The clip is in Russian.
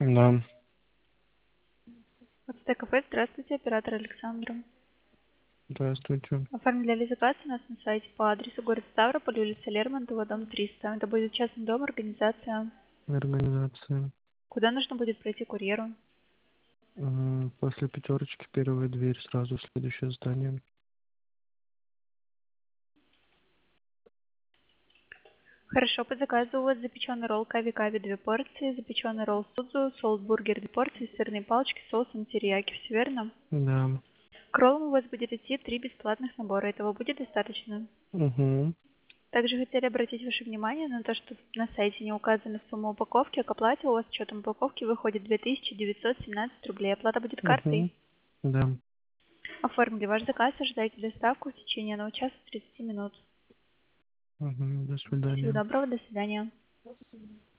Да, Вот ТКП, здравствуйте, оператор Александра. здравствуйте. Оформляли заказ у нас на сайте по адресу город Ставрополь, улица Лермонтова, дом 300. Это будет частный дом, организация. Организация. Куда нужно будет пройти курьеру? После пятерочки первая дверь, сразу следующее здание. Хорошо, по заказу у вас запеченный ролл кави-кави 2 порции, запеченный ролл судзу, соус-бургер 2 порции, сырные палочки с соусом терияки. Все верно? Да. К роллам у вас будет идти 3 бесплатных набора. Этого будет достаточно? Угу. Также хотели обратить ваше внимание на то, что на сайте не указана сумма упаковки, а к оплате у вас с учетом упаковки выходит 2917 рублей. Оплата будет картой. Угу. Да. Оформили ваш заказ, ожидайте доставку в течение 1 часа 30 минут. Угу. До Всего свидания. доброго, до свидания.